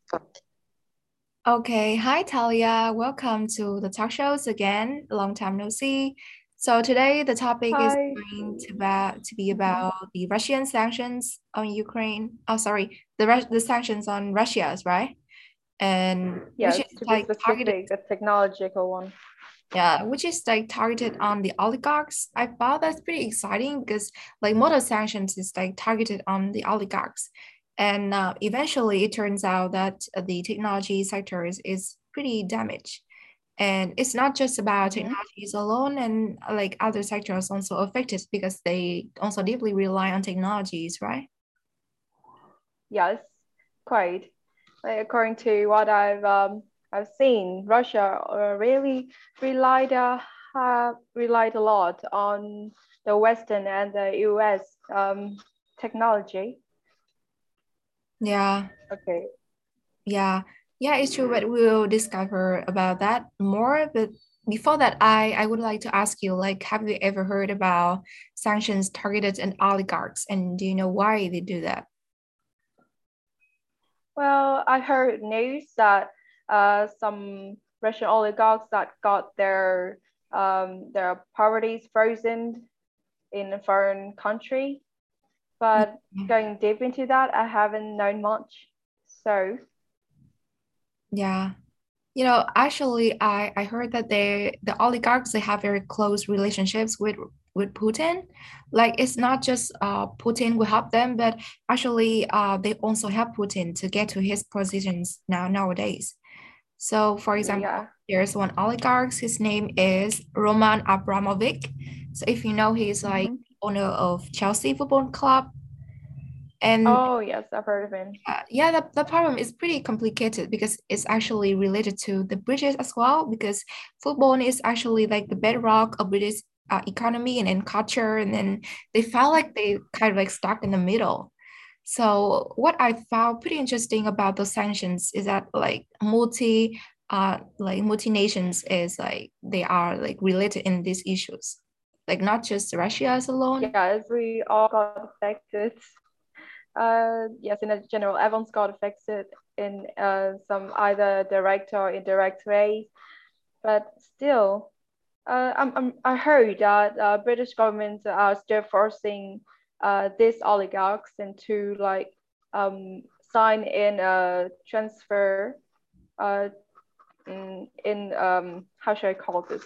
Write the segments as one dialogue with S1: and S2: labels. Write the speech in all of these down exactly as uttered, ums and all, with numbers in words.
S1: Okay, hi Talia. Welcome to the talk shows again. Long time no see. So today the topic is
S2: Hi.
S1: going to about to be
S2: Mhm.
S1: about the Russian sanctions on Ukraine. Oh, sorry, the Rus- the sanctions on Russia's right, and which is
S2: Yes, to be
S1: like targeted,
S2: specific, a technological one.
S1: yeah, which is like targeted on the oligarchs. I thought that's pretty exciting because like model sanctions is like targeted on the oligarchs, and uh, eventually it turns out that uh, the technology sector is, is pretty damaged. And it's not just about
S2: hmm
S1: technologies alone, and uh, like other sectors also affected because they also deeply rely on technologies, right?
S2: Yes, quite. Like, according to what I've um, I've seen, Russia uh, really relied uh, have relied a lot on the Western and the U S um, technology.
S1: Yeah,
S2: Okay.
S1: yeah, yeah, it's true, but we'll discover about that more. But before that, I, I would like to ask you, like, have you ever heard about sanctions targeted at oligarchs? And do you know why they do that?
S2: Well, I heard news that uh, some Russian oligarchs that got their um, their properties frozen in a foreign country, but
S1: Yeah.
S2: going deep into that, I haven't known much. So,
S1: Yeah. You know, actually, I, I heard that they the oligarchs they have very close relationships with with Putin. Like it's not just uh Putin will help them, but actually uh they also help Putin to get to his positions now nowadays. So, for example,
S2: yeah.
S1: there's one oligarch. His name is Roman Abramovich. So, if you know, he's like
S2: hmm
S1: owner of Chelsea Football Club, and
S2: Oh, yes, I've heard of him.
S1: uh, yeah, the, the problem is pretty complicated because it's actually related to the British as well, because football is actually like the bedrock of British uh, economy and then culture. And then they felt like they kind of like stuck in the middle. So what I found pretty interesting about those sanctions is that like multi uh like multi nations is like they are like related in these issues. Like not just Russia as alone.
S2: Yes, we all got affected. Uh, yes, in a general, everyone's got affected in uh, some either direct or indirect way. But still, uh, I'm, I'm, I heard that uh, British government are still forcing uh, these oligarchs into like um, sign in a transfer uh, in, in um, how should I call this?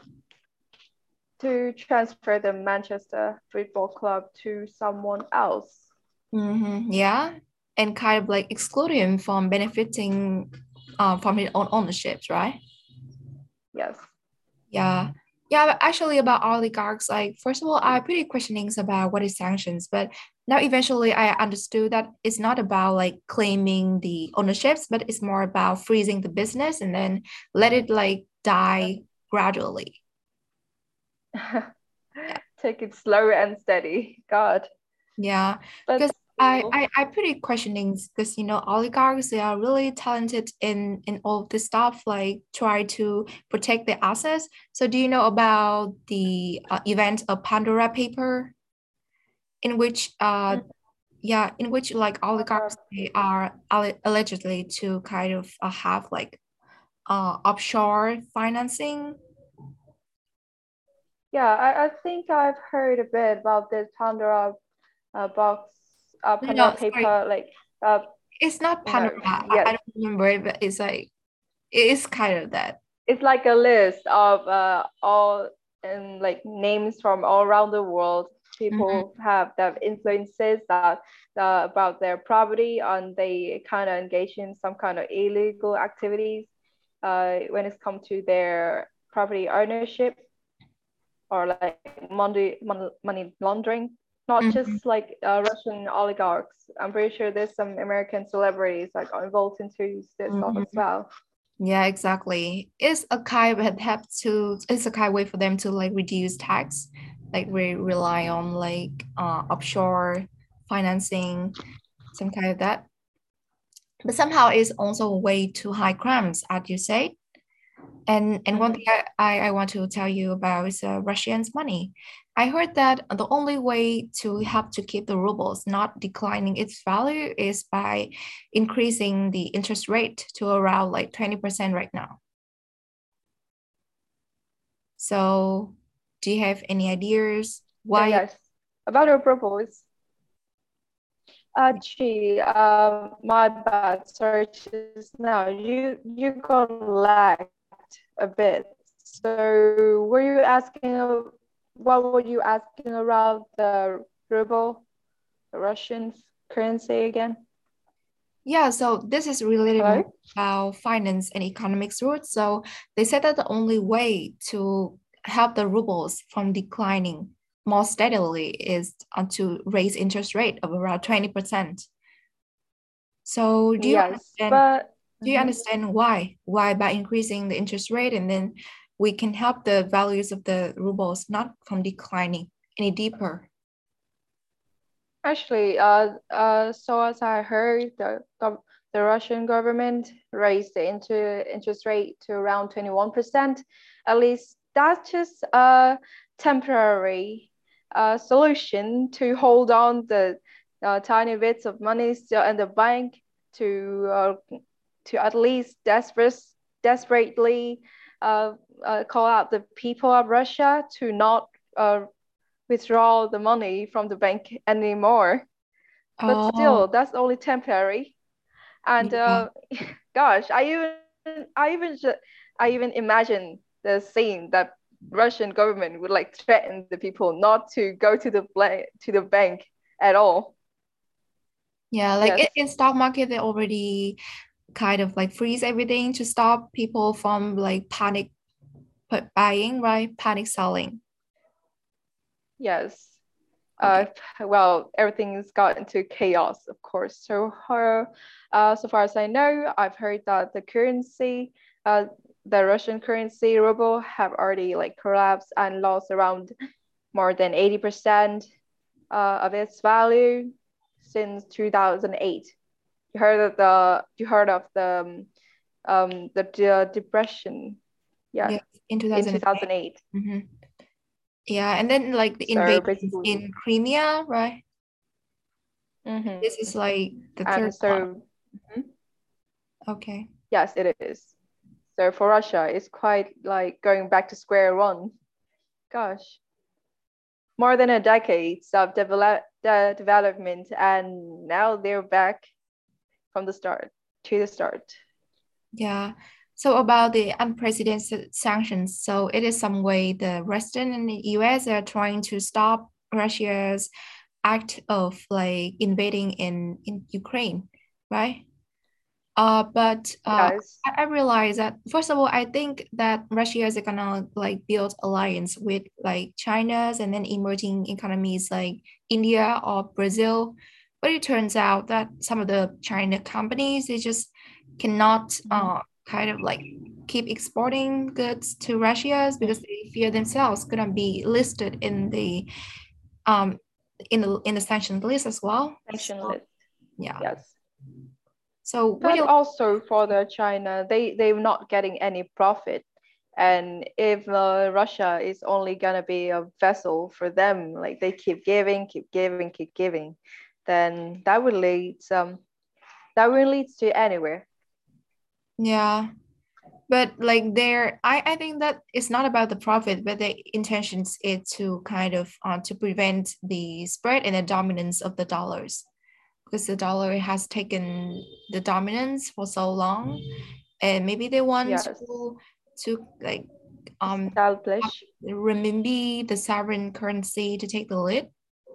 S2: To transfer the Manchester Football Club to someone else.
S1: Hmm, yeah. And kind of like exclude him from benefiting uh, from his own ownerships, right?
S2: Yes.
S1: Yeah. Yeah, but actually about oligarchs, like first of all, I pretty questionings about what is sanctions, but now eventually I understood that it's not about like claiming the ownerships, but it's more about freezing the business and then let it like die gradually. Yeah.
S2: Take it slow and steady. God.
S1: Yeah.
S2: But
S1: Because I,
S2: still,
S1: I I pretty questioning because you know oligarchs they are really talented in in all of this stuff like try to protect their assets. So do you know about the uh, event of Pandora paper in which uh yeah in which like oligarchs they are alle- allegedly to kind of uh, have like uh offshore financing.
S2: yeah, I, I think I've heard a bit about this Pandora uh, box, uh,
S1: No, no,
S2: Pandora
S1: sorry,
S2: paper. Like, uh,
S1: it's not
S2: no,
S1: Pandora. I, I
S2: yes,
S1: don't remember it, but it's like it is kind of that.
S2: it's like a list of uh, all and like names from all around the world.
S1: Mhm.
S2: People have that influences that uh, about their property, and they kind of engage in some kind of illegal activities uh, when it's come to their property ownership or like money money laundering. Not
S1: Mhm.
S2: just like uh, Russian oligarchs. I'm pretty sure there's some American celebrities like involved into this stuff as
S1: Mhm.
S2: well.
S1: Yeah, exactly. It's a kind of have to it's a kind of way for them to like reduce tax, like we rely on like uh offshore financing, some kind of that. But somehow it's also a way to hide crimes, as you say. And and one thing
S2: Mhm.
S1: I, I, I want to tell you about is uh, Russians' money. I heard that the only way to help to keep the rubles not declining its value is by increasing the interest rate to around like twenty percent right now. So do you have any ideas
S2: Yeah,
S1: why?
S2: yes. About your propose. Uh, gee, um, my bad. Sorry just now. You you got lagged a bit. So were you asking, uh, what were you asking about the ruble, the Russian currency again?
S1: Yeah, so this is related more
S2: Hello?
S1: about finance and economics roots. So they said that the only way to help the rubles from declining more steadily is uh, to raise interest rate of around twenty percent. So do you
S2: Yes,
S1: understand
S2: but
S1: do you
S2: mhm.
S1: understand why? Why by increasing the interest rate and then we can help the values of the rubles not from declining any deeper?
S2: Actually, uh, uh, so as I heard, the gov- the Russian government raised the inter interest rate to around twenty-one percent. At least that's just a temporary uh, solution to hold on the uh, tiny bits of money still in the bank to uh, to at least desperate, desperately uh, uh, call out the people of Russia to not uh, withdraw the money from the bank anymore. But
S1: Oh,
S2: still, that's only temporary. And
S1: yeah.
S2: uh, gosh, I even I even I even imagine the scene that Russian government would like threaten the people not to go to the bla- to the bank at all.
S1: Yeah, like
S2: Yes,
S1: in, in stock market, they already kind of like freeze everything to stop people from like panic put buying, right? Panic selling.
S2: yes. Uh,
S1: Okay.
S2: well, everything's got into chaos, of course. So, uh, uh, so far as I know, I've heard that the currency, uh, the Russian currency ruble, have already like collapsed and lost around more than eighty percent uh, of its value since two thousand eight. You heard of the you heard of the um, um the, the depression, yeah,
S1: Yeah, in
S2: in
S1: two thousand eight.
S2: two thousand eight.
S1: Mm-hmm. Yeah, and then like the
S2: So
S1: invasion
S2: basically,
S1: in Crimea, right?
S2: hmm
S1: This is like the third
S2: and
S1: one.
S2: so mhm,
S1: Okay.
S2: yes, it is. So for Russia, it's quite like going back to square one. Gosh, more than a decade of develop de- development, and now they're back from the start to the start.
S1: Yeah. So about the unprecedented sanctions, so it is some way the Western and the U S are trying to stop Russia's act of like invading in in Ukraine, right? Uh, but uh,
S2: Yes,
S1: I, I realize that first of all, I think that Russia is gonna like build alliance with like China's and then emerging economies like India or Brazil. But it turns out that some of the China companies they just cannot
S2: mhm,
S1: uh kind of like keep exporting goods to Russia because
S2: mhm.
S1: they fear themselves gonna be listed in the um in the in the sanctions list as well.
S2: Sanction
S1: So
S2: list.
S1: yeah.
S2: Yes.
S1: So would
S2: But
S1: you
S2: also for the China, they they're not getting any profit. And if uh, Russia is only gonna be a vessel for them, like they keep giving, keep giving, keep giving, then that would lead um that will lead to anywhere.
S1: yeah. But like there, I, I think that it's not about the profit, but the intentions is to kind of uh, to prevent the spread and the dominance of the dollars because the dollar has taken the dominance for so long, and maybe they want
S2: Yes.
S1: to to like um have
S2: Establish.
S1: the renminbi, the sovereign currency, to take the lead.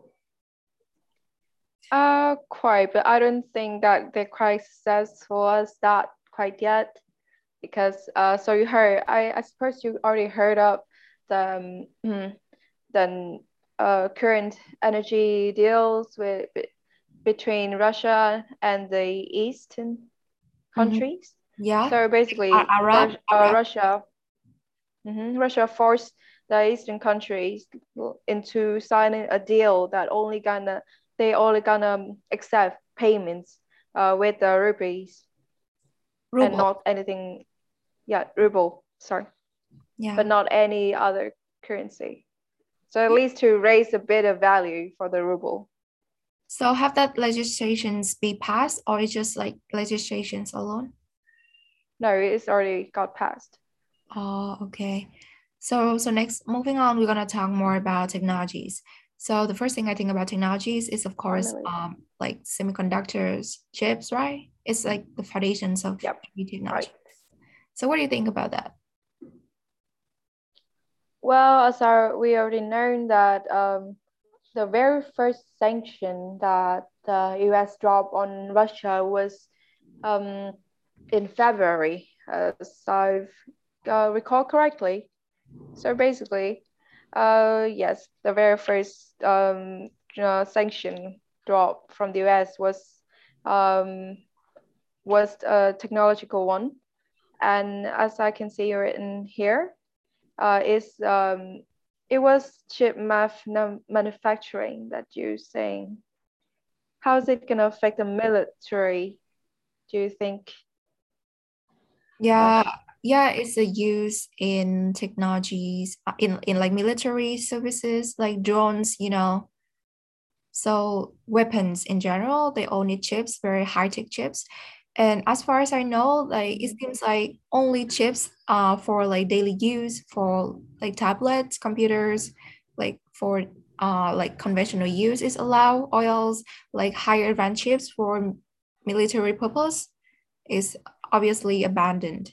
S2: Uh, quite, but I don't think that they're quite successful as that quite yet. Because uh, so you heard, I, I suppose you already heard of the um, the uh, current energy deals with between Russia and the Eastern
S1: Mhm.
S2: countries.
S1: Yeah,
S2: So
S1: A-
S2: basically,
S1: Arab,
S2: Rus- uh,
S1: Arab.
S2: Russia, mhm, Russia forced the Eastern countries into signing a deal that only gonna they only gonna accept payments uh, with the rupees and
S1: Ruble.
S2: not anything, yeah, ruble. sorry,
S1: Yeah.
S2: but not any other currency. So at least to raise a bit of value for the ruble.
S1: So have that legislations be passed, or it's just like legislations alone?
S2: No, it's already got passed.
S1: Oh, okay. So so next, moving on, we're gonna talk more about technologies. So the first thing I think about technologies is, of course,
S2: Finally.
S1: um, like semiconductors, chips, right? It's like the foundations of
S2: Yep.
S1: every technology.
S2: Right.
S1: So what do you think about that?
S2: Well, as our, we already know that um, the very first sanction that the U S dropped on Russia was um, in February, as I've uh, recall correctly. So basically, uh, yes, the very first um, uh, sanction drop from the U S was um, was a technological one, and as I can see written here, uh, is um, it was chip math manufacturing that you're saying. How is it gonna affect the military? Do you think?
S1: Yeah, yeah, it's a use in technologies uh, in in like military services, like drones, you know. So weapons in general, they all need chips, very high-tech chips. And as far as I know, like it seems like only chips uh for like daily use for like tablets, computers, like for uh like conventional use is allowed. Oils, like higher advanced chips for military purpose is obviously abandoned.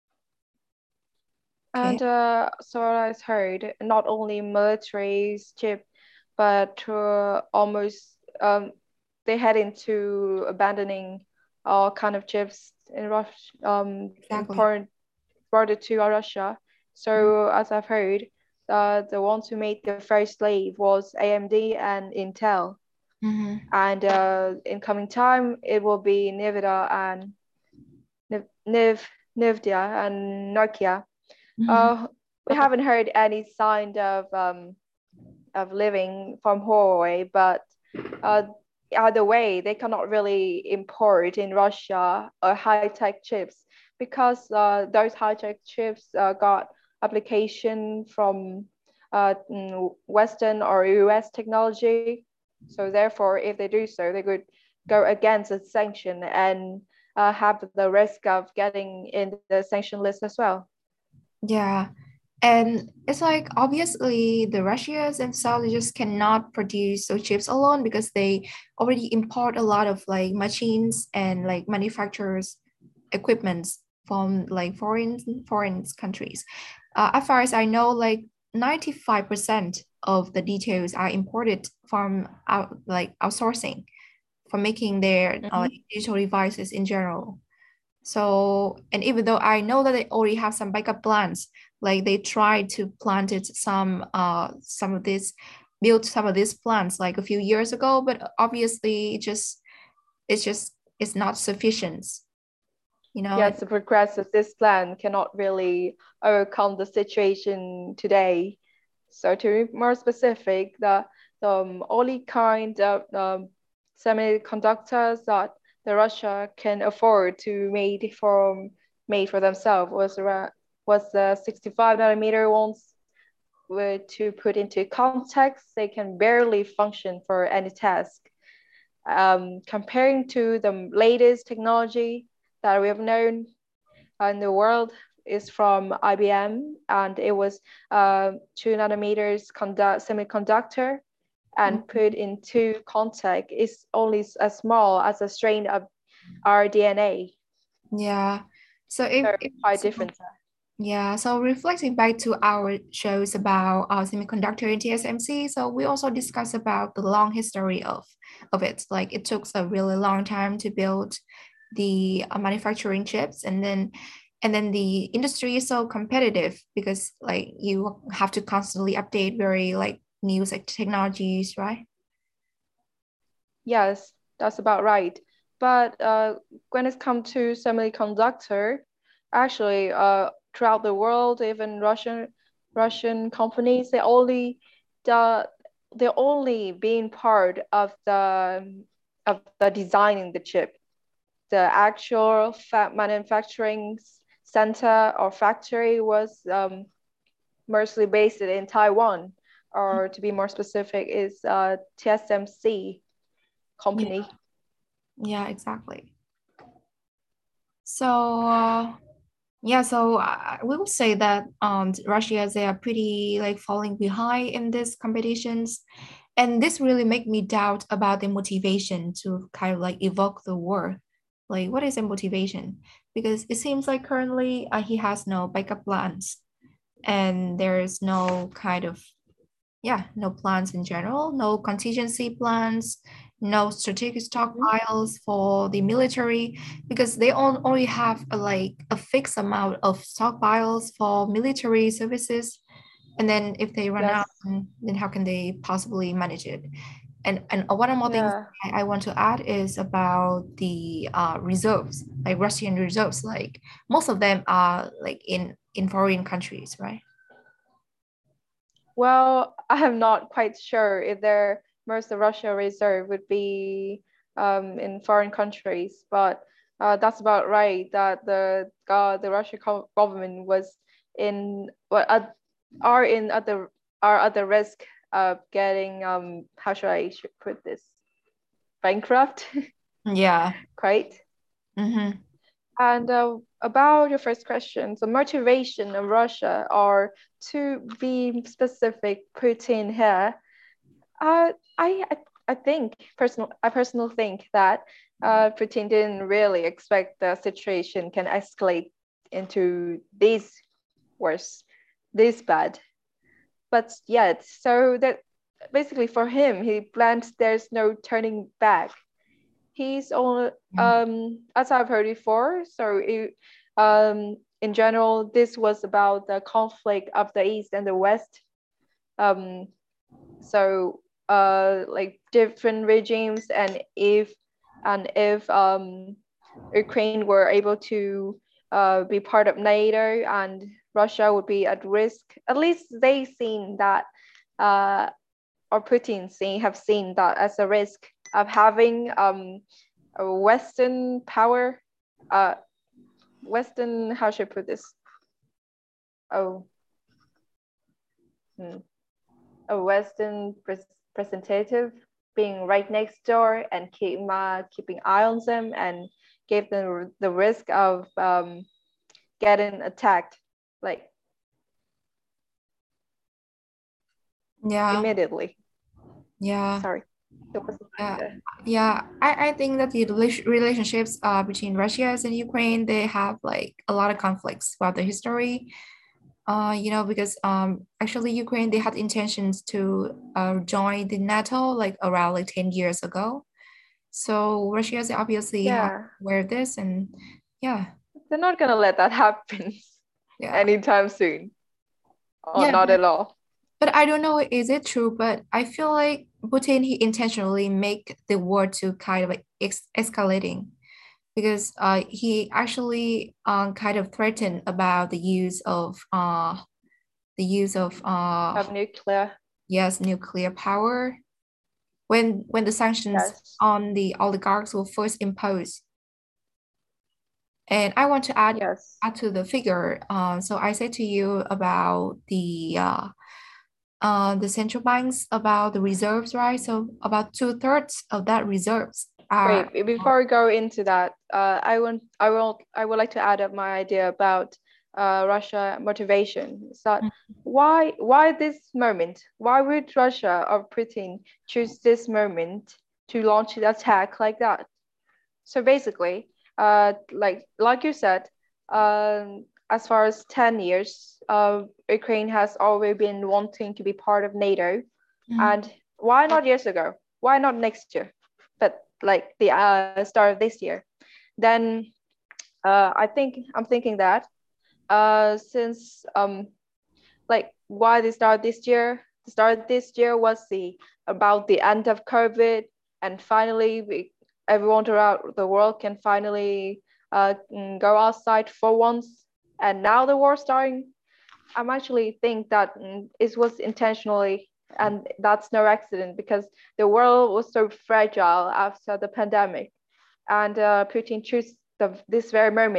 S1: Okay.
S2: And uh, so I've heard not only military's chip, but uh, almost um, they head into abandoning all kind of chips in Russia, um,
S1: Exactly.
S2: important brought to Russia. So as I've heard, uh, the ones who made the first slave was A M D and Intel.
S1: Mm-hmm.
S2: And uh, in coming time, it will be Nvidia and Niv, Niv, Nvidia and Nokia.
S1: Mm-hmm.
S2: Uh, we haven't heard any sign of um, of living from Huawei, but uh, either way, they cannot really import in Russia uh, high-tech chips because uh, those high-tech chips uh, got application from uh, Western or U S technology. So therefore, if they do so, they could go against the sanction and uh, have the risk of getting in the sanction list as well.
S1: Yeah. And it's like obviously the Russians themselves just cannot produce those chips alone because they already import a lot of like machines and like manufacturers equipments from like foreign foreign countries. Uh, as far as I know, like ninety-five percent of the details are imported from out like outsourcing for making their uh,
S2: Mhm.
S1: like, digital devices in general. So, and even though I know that they already have some backup plans, like they tried to plant it some uh some of this build some of these plants like a few years ago, but obviously it just it's just it's not sufficient, you know.
S2: Yes, the progressive this plan cannot really overcome the situation today. So to be more specific, the, the um, only kind of um, semiconductors that the Russia can afford to made for made for themselves was around was the sixty-five nanometer ones. Were to put into context, they can barely function for any task. Um, comparing to the latest technology that we have known in the world is from I B M, and it was uh, two nanometers conduct semiconductor, and put into contact is only as small as a strain of our D N A.
S1: Yeah. So if,
S2: So
S1: if
S2: quite
S1: so,
S2: different.
S1: yeah, so reflecting back to our shows about uh, semiconductor and T S M C, so we also discussed about the long history of of it. Like it took a really long time to build the uh, manufacturing chips, and then and then the industry is so competitive because like you have to constantly update very like new like technologies, right?
S2: Yes, that's about right. But uh, when it comes to semiconductor, actually, uh, throughout the world, even Russian Russian companies, they only the they're only being part of the of the designing the chip. The actual fab manufacturing center or factory was um, mostly based in Taiwan, or to be more specific, is uh, T S M C company.
S1: Yeah, yeah, exactly. So uh, yeah, so uh, we will say that um Russia, they are pretty like falling behind in these competitions, and this really make me doubt about the motivation to kind of like evoke the war. Like, what is the motivation? Because it seems like currently uh, he has no backup plans, and there's no kind of yeah, no plans in general, no contingency plans, no strategic
S2: Mhm.
S1: stockpiles for the military because they on, only have a, like a fixed amount of stockpiles for military services. And then if they run out,
S2: Yes.
S1: then then how can they possibly manage it? And and one more thing
S2: Yeah.
S1: I, I want to add is about the uh, reserves, like Russian reserves. Like most of them are like in in foreign countries, right?
S2: Well, I am not quite sure if their most of Russia reserve would be um, in foreign countries, but uh, that's about right. That the uh, the Russian co- government was in well, uh, are in at the are at the risk of getting um how should I should put this bankrupt,
S1: Yeah.
S2: right?
S1: Mm-hmm.
S2: And uh, about your first question, the motivation of Russia, or to be specific, Putin here, uh, I, I I think personal I personally think that uh, Putin didn't really expect the situation can escalate into this worse, this bad. But yet, so that basically for him, he planned there's no turning back. He's on um as I've heard before. So it, um in general, this was about the conflict of the East and the West. Um, so uh like different regimes, and if and if um Ukraine were able to uh be part of NATO, and Russia would be at risk. At least they seen that uh or Putin seen have seen that as a risk of having um a Western power, uh, Western, how should I put this? Oh, hmm. A Western pres- representative being right next door and keep uh, keeping eye on them and gave them the risk of um, getting attacked like
S1: Yeah,
S2: immediately.
S1: yeah,
S2: Sorry, there was a lag
S1: yeah,
S2: there.
S1: yeah. I, I think that the rela- relationships uh, between Russia and Ukraine, they have like a lot of conflicts throughout the history. Uh, you know, because um, actually Ukraine, they had intentions to uh, join the NATO like around like ten years ago. So Russia is obviously have
S2: Yeah,
S1: aware of this and yeah,
S2: they're not gonna let that happen
S1: yeah.
S2: anytime soon, or
S1: Yeah,
S2: not at all.
S1: but I don't know, is it true? But I feel like Putin, he intentionally make the war to kind of like ex escalating because uh, he actually um, kind of threatened about the use of uh, the use of uh,
S2: Have nuclear.
S1: yes, nuclear power when when the sanctions
S2: Yes,
S1: on the oligarchs were first imposed. And I want to add
S2: yes.
S1: add to the figure. Uh, so I said to you about the uh, uh, the central banks about the reserves, right? So about two thirds of that reserves are
S2: Wait, before we go into that, uh, I want, I will, I would like to add up my idea about uh, Russia motivation. So why, why this moment? Why would Russia or Putin choose this moment to launch the attack like that? So basically, uh, like like you said, um, as far as ten years, uh, Ukraine has always been wanting to be part of NATO,
S1: mm,
S2: and why not years ago? Why not next year? But like the uh, start of this year, then uh, I think I'm thinking that uh, since um, like why they start this year? The start this year was the about the end of COVID, and finally we, everyone throughout the world can finally uh, mm, go outside for once. And now the war starting. I'm actually think that mm, it was intentionally, and that's no accident because the world was so fragile after the pandemic, and uh, Putin chose the, this very moment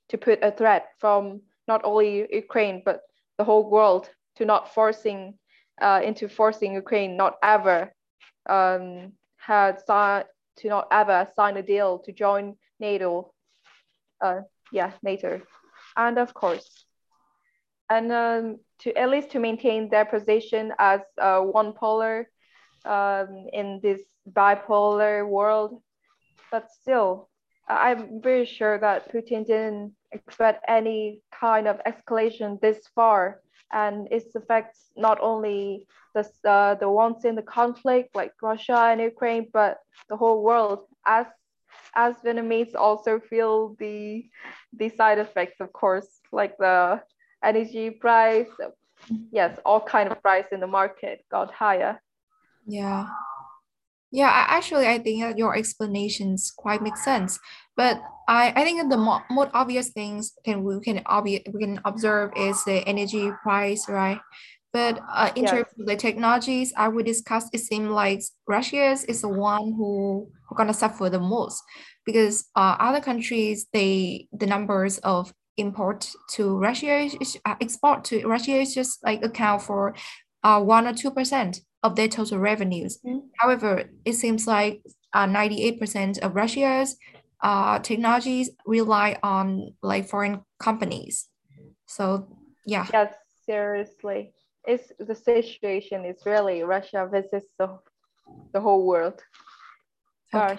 S2: to put a threat from not only Ukraine but the whole world to not forcing uh, into forcing Ukraine not ever um, had signed to not ever sign a deal to join NATO. Uh, yeah, NATO, and of course, and um, to at least to maintain their position as uh, one polar um, in this bipolar world. But still, I'm very sure that Putin didn't expect any kind of escalation this far, and it affects not only the uh, the ones in the conflict like Russia and Ukraine, but the whole world. As as Vietnamese also feel the the side effects, of course, like the energy price. Yes, all kind of price in the market got higher.
S1: Yeah. Yeah, I, actually, I think that your explanations quite make sense. But I, I think that the mo most obvious things can we can obvious we can observe is the energy price, right? But uh, in
S2: Yes.
S1: terms of the technologies I would discuss, it seems like Russia is the one who who gonna suffer the most because uh, other countries they the numbers of import to Russia is, is- uh, export to Russia is just like account for uh, one or two percent of their total revenues.
S2: Mm-hmm.
S1: However, it seems like uh, ninety-eight percent of Russia's uh, technologies rely on like foreign companies. So yeah.
S2: Yes, seriously. It's the situation is really Russia visits the, the whole world.
S1: Okay.
S2: Gosh.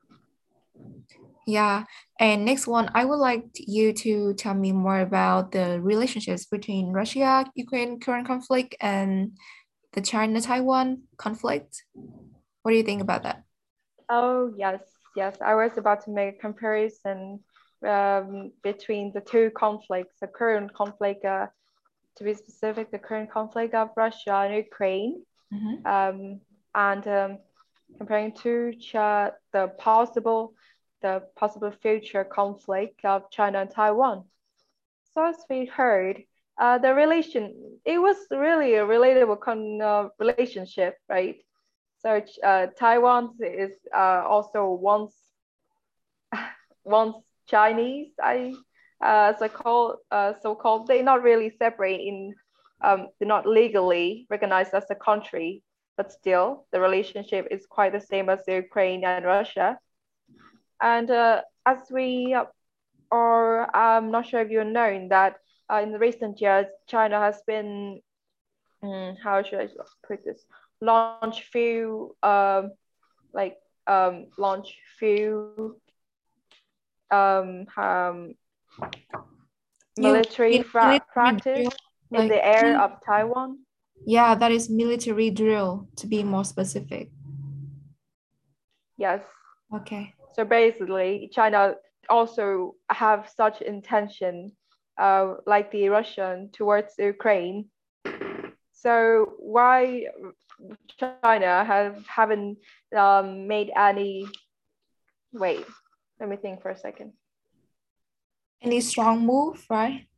S1: Yeah. And next one, I would like you to tell me more about the relationships between Russia, Ukraine current conflict and the China-Taiwan conflict. What do you think about that?
S2: Oh, yes, yes. I was about to make a comparison um, between the two conflicts, the current conflict, uh, to be specific, the current conflict of Russia and Ukraine,
S1: Mhm.
S2: um, and um, comparing to Ch- the possible, the possible future conflict of China and Taiwan. So as we heard, uh, the relation, it was really a relatable con- uh, relationship, right? So uh, Taiwan is uh, also once once Chinese, I uh, so called uh, so called. They're not really separate in, um, they're not legally recognized as a country, but still the relationship is quite the same as Ukraine and Russia. And uh, as we are, I'm not sure if you're known that uh, in the recent years, China has been, um, how should I put this, launch few um, like um, launch few um, um,
S1: You
S2: military
S1: mean
S2: fra-
S1: military
S2: practice
S1: drill?
S2: in
S1: Like,
S2: the air of Taiwan.
S1: yeah, that is military drill to be more specific.
S2: Yes.
S1: Okay.
S2: So basically, China also have such intention, uh, like the Russian towards Ukraine. So why China have haven't um, made any? Wait, let me think for a second.
S1: Any strong move, right?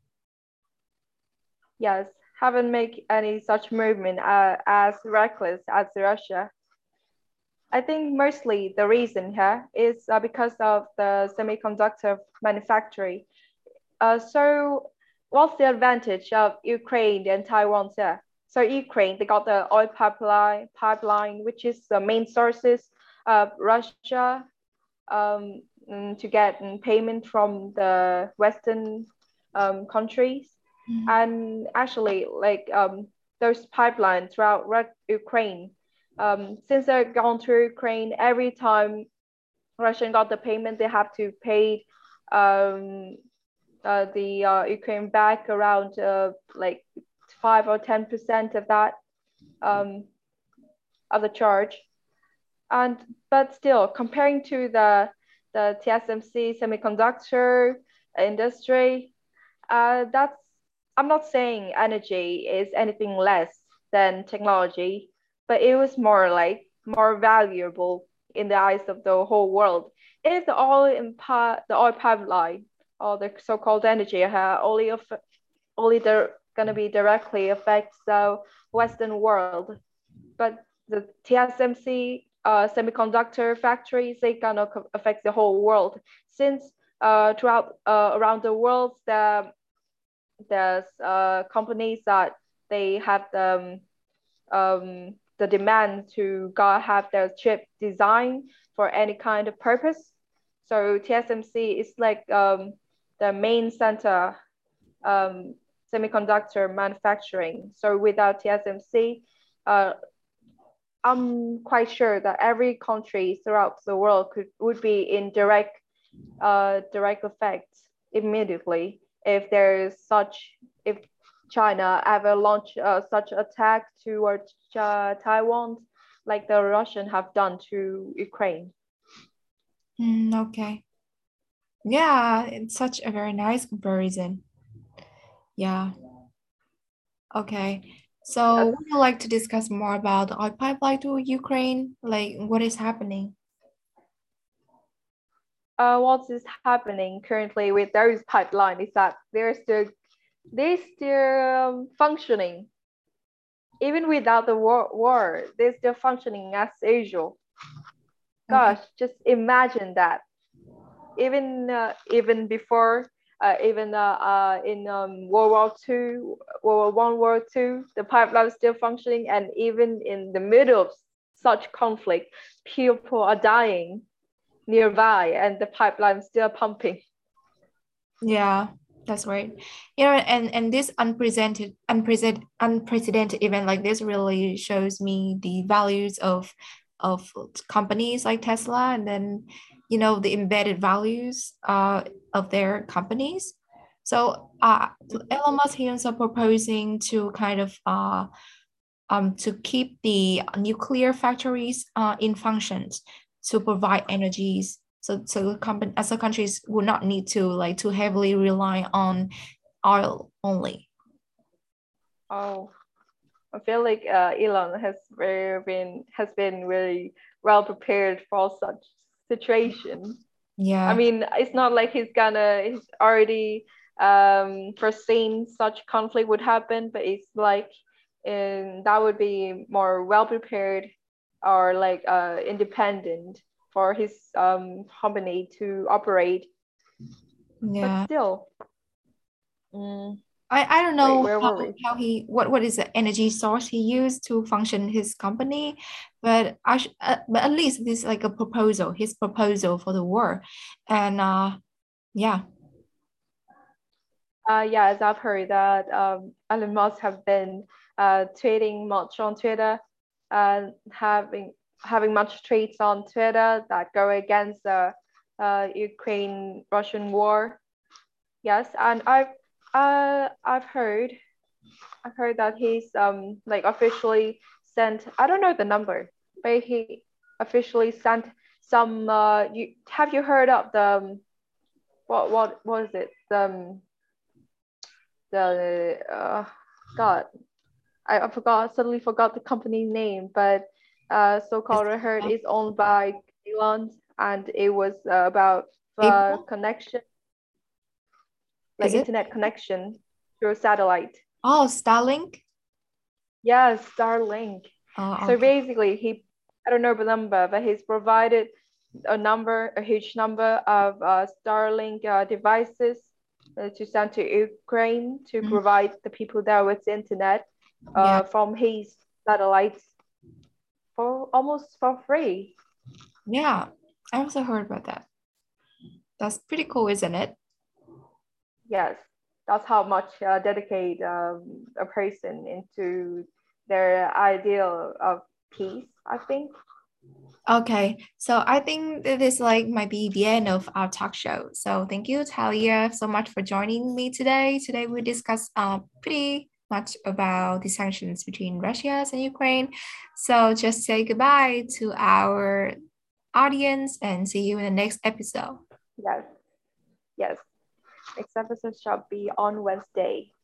S2: Yes, haven't made any such movement uh, as reckless as Russia. I think mostly the reason here is uh, because of the semiconductor manufacturing. Uh, so what's the advantage of Ukraine and Taiwan here? So Ukraine, they got the oil pipeline, pipeline, which is the main sources of Russia um, mm, to get mm, payment from the Western um, countries.
S1: Mhm.
S2: And actually, like um, those pipelines throughout Ukraine, um, since they're gone through Ukraine, every time Russian got the payment, they have to pay um, uh, the uh, Ukraine back around uh, like five or ten percent of that um, of the charge. And but still, comparing to the the T S M C semiconductor industry, uh, that's I'm not saying energy is anything less than technology, but it was more like more valuable in the eyes of the whole world. If the oil impa- the oil pipeline or the so-called energy uh, only of only they're gonna be directly affects the Western world, but the T S M C uh, semiconductor factories they gonna affect the whole world since uh, throughout uh, around the world, there, there's uh, companies that they have the um, the demand to go have their chip designed for any kind of purpose. So T S M C is like um, the main center um, semiconductor manufacturing. So without T S M C, uh, I'm quite sure that every country throughout the world could would be in direct uh, direct effect immediately if there is such if China ever launch uh, such attack towards uh, Taiwan like the Russian have done to Ukraine.
S1: Mm, okay. Yeah, it's such a very nice comparison. Yeah. Okay. So
S2: Yes.
S1: would you like to discuss more about the oil pipeline to Ukraine? Like what is happening?
S2: Uh, what is happening currently with those pipeline is that they're still they're still um, functioning even without the war, war. They're still functioning as usual.
S1: Okay.
S2: Gosh, just imagine that. Even uh, even before, uh, even uh, uh, in um, World War Two, World War One, World War Two, the pipeline is still functioning, and even in the middle of such conflict, people are dying nearby, and the pipeline is still pumping.
S1: Yeah, that's right. You know, and and this unprecedented unprecedented unprecedented event like this really shows me the values of of companies like Tesla, and then you know the embedded values uh of their companies. So uh Elon Musk he also proposing to kind of uh um to keep the nuclear factories uh in functions to provide energies, so so company as a countries would not need to like too heavily rely on oil only.
S2: Oh, I feel like uh, Elon has very been has been really well prepared for such situation. I
S1: Yeah,
S2: mean, it's not like he's gonna he's already um foreseen such conflict would happen, but it's like and that would be more well prepared or like uh independent for his um company to operate. But
S1: yeah.
S2: still, mm,
S1: I, I don't
S2: wait,
S1: know
S2: where
S1: how,
S2: were we?
S1: how he what what is the energy source he used to function his company, but I sh- uh, but at least this is like a proposal, his proposal for the war, and uh yeah.
S2: Uh, yeah, as I've heard that um, Elon Musk have been uh, tweeting much on Twitter and having having much tweets on Twitter that go against the uh, Ukraine-Russian war. Yes, and I've uh, I've heard I've heard that he's um like officially sent I don't know the number, but he officially sent some. Uh, you have you heard of the um, what what what is it the um, the uh, God, I, I forgot suddenly forgot the company name, but uh,
S1: Is
S2: so-called Herd
S1: uh,
S2: is owned by Elon, and it was uh, about uh,
S1: April?
S2: connection, like
S1: Is it?
S2: internet connection through satellite.
S1: Oh, Starlink.
S2: Yes, Starlink.
S1: Oh,
S2: So
S1: okay.
S2: basically, he I don't know the number, but he's provided a number, a huge number of uh, Starlink uh, devices uh, to send to Ukraine to
S1: Mm,
S2: provide the people there with internet
S1: yeah,
S2: uh, from his satellites for almost for free.
S1: yeah. I also heard about that. That's pretty cool, isn't it?
S2: Yes, that's how much uh, dedicate um, a person into their ideal of peace, I think.
S1: Okay, so I think that this like might be the end of our talk show. So thank you, Talia, so much for joining me today. Today we discussed uh, pretty much about the sanctions between Russia and Ukraine. So just say goodbye to our audience and see you in the next episode.
S2: Yes, yes. Next episode shall be on Wednesday.